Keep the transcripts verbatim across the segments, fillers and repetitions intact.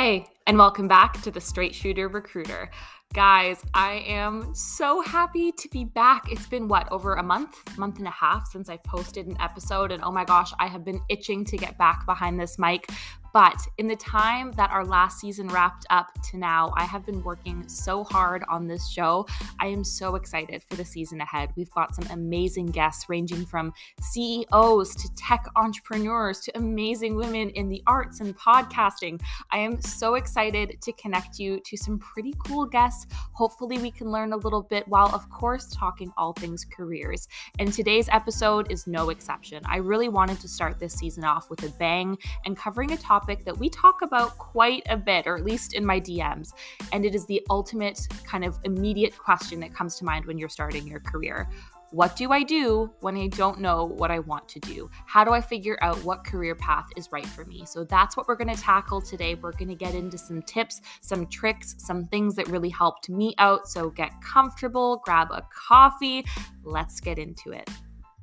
Hey, and welcome back to the Straight Shooter Recruiter. Guys, I am so happy to be back. It's been what, over a month, month and a half since I posted an episode, and oh my gosh, I have been itching to get back behind this mic. But in the time that our last season wrapped up to now, I have been working so hard on this show. I am so excited for the season ahead. We've got some amazing guests ranging from C E Os to tech entrepreneurs to amazing women in the arts and podcasting. I am so excited to connect you to some pretty cool guests. Hopefully we can learn a little bit while, of course, talking all things careers. And today's episode is no exception. I really wanted to start this season off with a bang and covering a topic that we talk about quite a bit, or at least in my D Ms. And it is the ultimate kind of immediate question that comes to mind when you're starting your career. What do I do when I don't know what I want to do? How do I figure out what career path is right for me? So that's what we're going to tackle today. We're going to get into some tips, some tricks, some things that really helped me out. So get comfortable, grab a coffee. Let's get into it.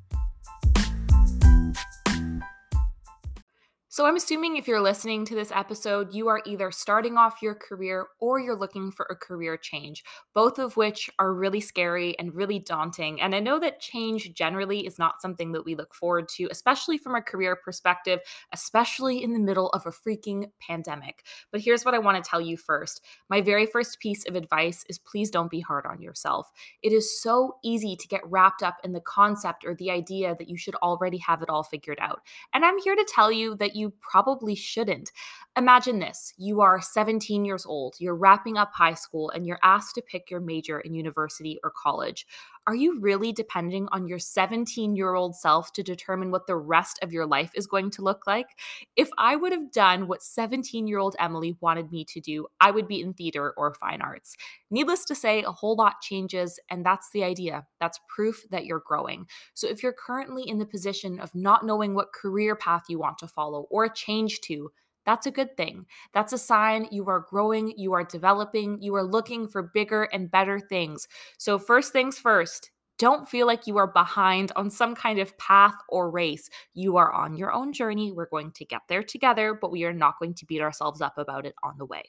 So I'm assuming if you're listening to this episode, you are either starting off your career or you're looking for a career change, both of which are really scary and really daunting. And I know that change generally is not something that we look forward to, especially from a career perspective, especially in the middle of a freaking pandemic. But here's what I want to tell you first. My very first piece of advice is please don't be hard on yourself. It is so easy to get wrapped up in the concept or the idea that you should already have it all figured out. And I'm here to tell you that you You probably shouldn't. Imagine this. You are seventeen years old, you're wrapping up high school, and you're asked to pick your major in university or college. Are you really depending on your seventeen-year-old self to determine what the rest of your life is going to look like? If I would have done what seventeen-year-old Emily wanted me to do, I would be in theater or fine arts. Needless to say, a whole lot changes, and that's the idea. That's proof that you're growing. So if you're currently in the position of not knowing what career path you want to follow or change to, that's a good thing. That's a sign you are growing, you are developing, you are looking for bigger and better things. So first things first, don't feel like you are behind on some kind of path or race. You are on your own journey. We're going to get there together, but we are not going to beat ourselves up about it on the way.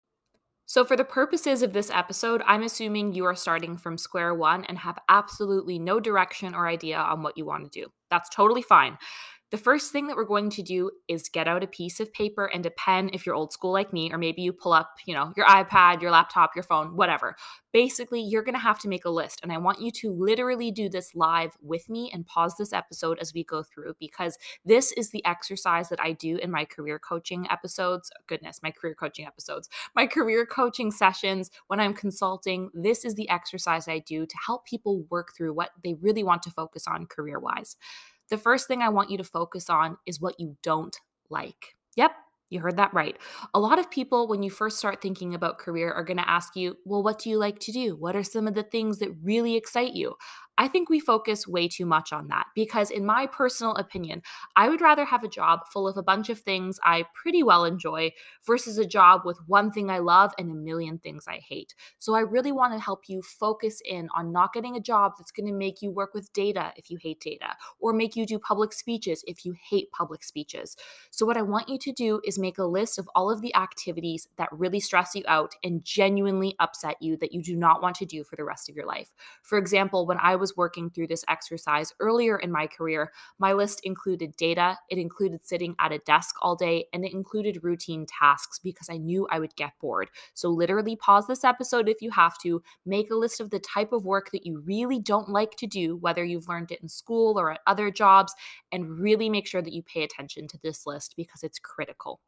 So for the purposes of this episode, I'm assuming you are starting from square one and have absolutely no direction or idea on what you want to do. That's totally fine. The first thing that we're going to do is get out a piece of paper and a pen if you're old school like me, or maybe you pull up, you know, your iPad, your laptop, your phone, whatever. Basically, you're going to have to make a list, and I want you to literally do this live with me and pause this episode as we go through, because this is the exercise that I do in my career coaching episodes. Goodness, my career coaching episodes, my career coaching sessions when I'm consulting. This is the exercise I do to help people work through what they really want to focus on career-wise. The first thing I want you to focus on is what you don't like. Yep, you heard that right. A lot of people, when you first start thinking about career, are going to ask you, well, what do you like to do? What are some of the things that really excite you? I think we focus way too much on that because, in my personal opinion, I would rather have a job full of a bunch of things I pretty well enjoy versus a job with one thing I love and a million things I hate. So I really want to help you focus in on not getting a job that's going to make you work with data if you hate data, or make you do public speeches if you hate public speeches. So what I want you to do is make a list of all of the activities that really stress you out and genuinely upset you that you do not want to do for the rest of your life. For example, when I was working through this exercise earlier in my career, my list included data, it included sitting at a desk all day, and it included routine tasks because I knew I would get bored. So literally pause this episode if you have to, make a list of the type of work that you really don't like to do, whether you've learned it in school or at other jobs, and really make sure that you pay attention to this list because it's critical.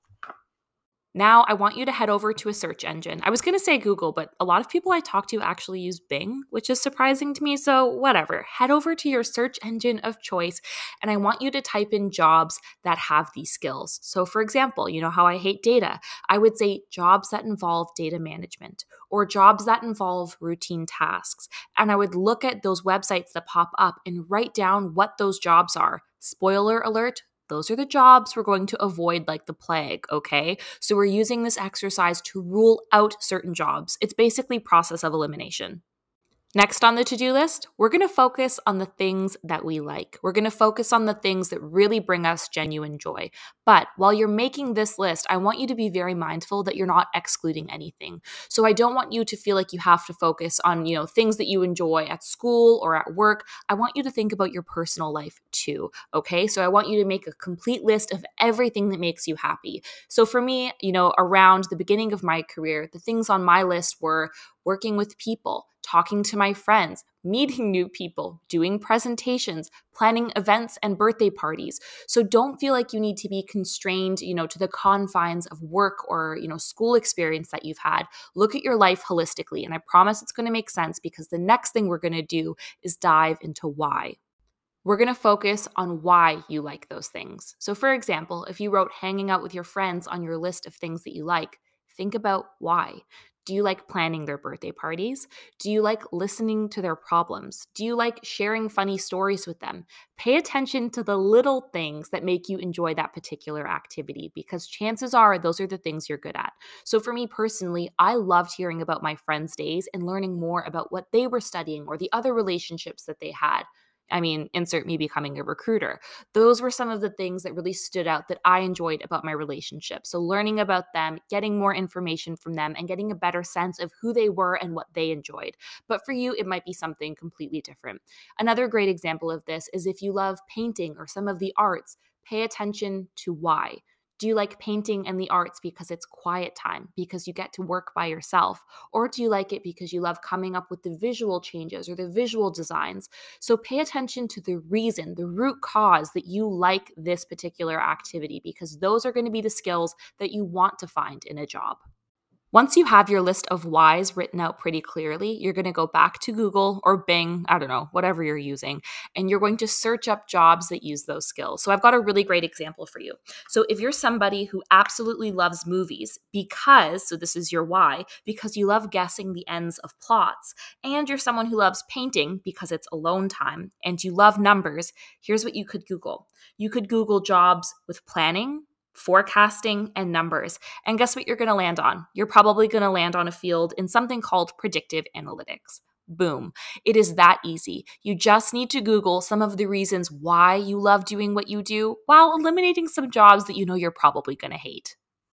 Now, I want you to head over to a search engine. I was going to say Google, but a lot of people I talk to actually use Bing, which is surprising to me, so whatever. Head over to your search engine of choice, and I want you to type in jobs that have these skills. So for example, you know how I hate data? I would say jobs that involve data management or jobs that involve routine tasks. And I would look at those websites that pop up and write down what those jobs are. Spoiler alert, those are the jobs we're going to avoid like the plague, okay? So we're using this exercise to rule out certain jobs. It's basically process of elimination. Next on the to-do list, we're going to focus on the things that we like. We're going to focus on the things that really bring us genuine joy. But while you're making this list, I want you to be very mindful that you're not excluding anything. So I don't want you to feel like you have to focus on, you know, things that you enjoy at school or at work. I want you to think about your personal life too, okay? So I want you to make a complete list of everything that makes you happy. So for me, you know, around the beginning of my career, the things on my list were working with people, talking to my friends, meeting new people, doing presentations, planning events and birthday parties. So don't feel like you need to be constrained, you know, to the confines of work or, you know, school experience that you've had. Look at your life holistically, and I promise it's going to make sense, because the next thing we're going to do is dive into why. We're going to focus on why you like those things. So for example, if you wrote hanging out with your friends on your list of things that you like, think about why. Do you like planning their birthday parties? Do you like listening to their problems? Do you like sharing funny stories with them? Pay attention to the little things that make you enjoy that particular activity, because chances are those are the things you're good at. So for me personally, I loved hearing about my friends' days and learning more about what they were studying or the other relationships that they had. I mean, insert me becoming a recruiter. Those were some of the things that really stood out that I enjoyed about my relationship. So learning about them, getting more information from them, and getting a better sense of who they were and what they enjoyed. But for you, it might be something completely different. Another great example of this is if you love painting or some of the arts, pay attention to why. Do you like painting and the arts because it's quiet time, because you get to work by yourself? Or do you like it because you love coming up with the visual changes or the visual designs? So pay attention to the reason, the root cause that you like this particular activity, because those are going to be the skills that you want to find in a job. Once you have your list of whys written out pretty clearly, you're going to go back to Google or Bing, I don't know, whatever you're using, and you're going to search up jobs that use those skills. So I've got a really great example for you. So if you're somebody who absolutely loves movies because, so this is your why, because you love guessing the ends of plots, and you're someone who loves painting because it's alone time, and you love numbers, here's what you could Google. You could Google jobs with planning, forecasting, and numbers. And guess what you're going to land on? You're probably going to land on a field in something called predictive analytics. Boom. It is that easy. You just need to Google some of the reasons why you love doing what you do while eliminating some jobs that you know you're probably going to hate.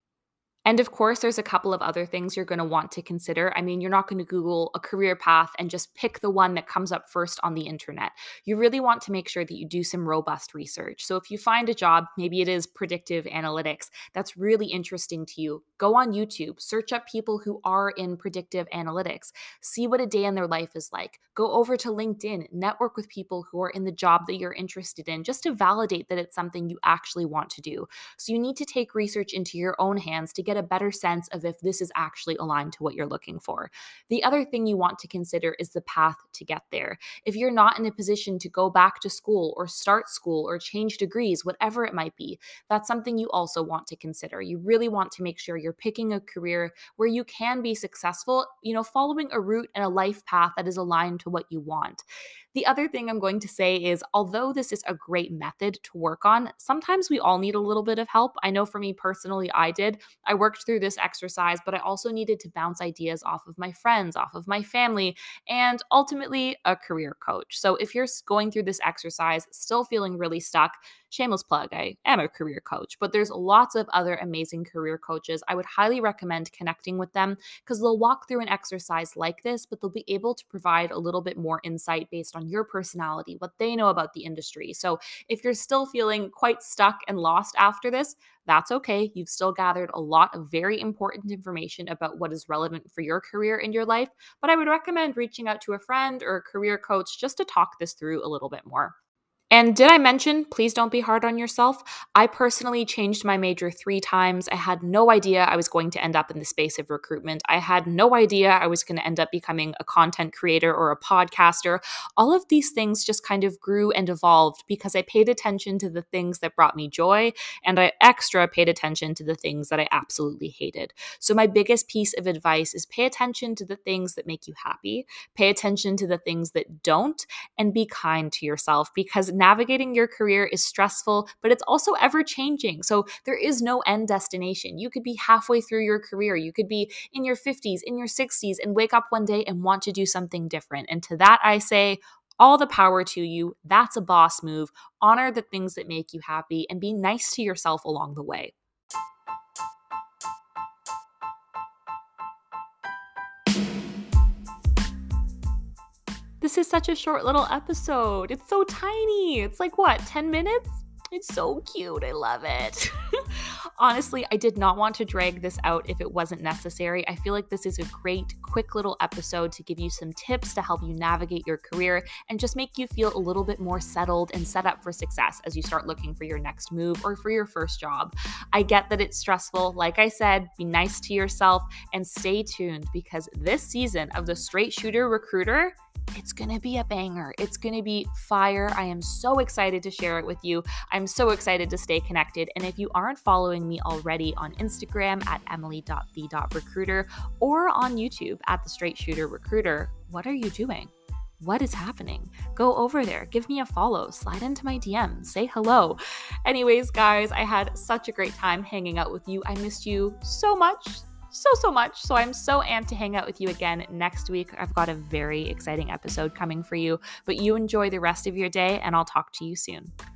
And of course, there's a couple of other things you're going to want to consider. I mean, you're not going to Google a career path and just pick the one that comes up first on the internet. You really want to make sure that you do some robust research. So if you find a job, maybe it is predictive analytics, that's really interesting to you, go on YouTube, search up people who are in predictive analytics, see what a day in their life is like. Go over to LinkedIn, network with people who are in the job that you're interested in, just to validate that it's something you actually want to do. So you need to take research into your own hands to get a better sense of if this is actually aligned to what you're looking for. The other thing you want to consider is the path to get there. If you're not in a position to go back to school or start school or change degrees, whatever it might be, that's something you also want to consider. You really want to make sure you're picking a career where you can be successful, you know, following a route and a life path that is aligned to what you want. The other thing I'm going to say is, although this is a great method to work on, sometimes we all need a little bit of help. I know for me personally, I did. I worked through this exercise, but I also needed to bounce ideas off of my friends, off of my family, and ultimately a career coach. So if you're going through this exercise, still feeling really stuck, shameless plug, I am a career coach, but there's lots of other amazing career coaches. I would highly recommend connecting with them, because they'll walk through an exercise like this, but they'll be able to provide a little bit more insight based on your personality, what they know about the industry. So if you're still feeling quite stuck and lost after this, that's okay. You've still gathered a lot of very important information about what is relevant for your career and your life, but I would recommend reaching out to a friend or a career coach just to talk this through a little bit more. And did I mention, please don't be hard on yourself? I personally changed my major three times. I had no idea I was going to end up in the space of recruitment. I had no idea I was going to end up becoming a content creator or a podcaster. All of these things just kind of grew and evolved because I paid attention to the things that brought me joy, and I extra paid attention to the things that I absolutely hated. So my biggest piece of advice is pay attention to the things that make you happy, pay attention to the things that don't, and be kind to yourself, because navigating your career is stressful, but it's also ever changing. So there is no end destination. You could be halfway through your career. You could be in your fifties, in your sixties, and wake up one day and want to do something different. And to that, I say, all the power to you. That's a boss move. Honor the things that make you happy and be nice to yourself along the way. This is such a short little episode. It's so tiny. It's like, what, ten minutes? It's so cute. I love it. Honestly, I did not want to drag this out if it wasn't necessary. I feel like this is a great, quick little episode to give you some tips to help you navigate your career and just make you feel a little bit more settled and set up for success as you start looking for your next move or for your first job. I get that it's stressful. Like I said, be nice to yourself and stay tuned because this season of the Straight Shooter Recruiter, it's going to be a banger. It's going to be fire. I am so excited to share it with you. I'm so excited to stay connected. And if you aren't following me already on Instagram at emily dot the dot recruiter or on YouTube at the Straight Shooter Recruiter, what are you doing? What is happening? Go over there. Give me a follow. Slide into my D M. Say hello. Anyways, guys, I had such a great time hanging out with you. I missed you so much. so, so much. So I'm so amped to hang out with you again next week. I've got a very exciting episode coming for you, but you enjoy the rest of your day and I'll talk to you soon.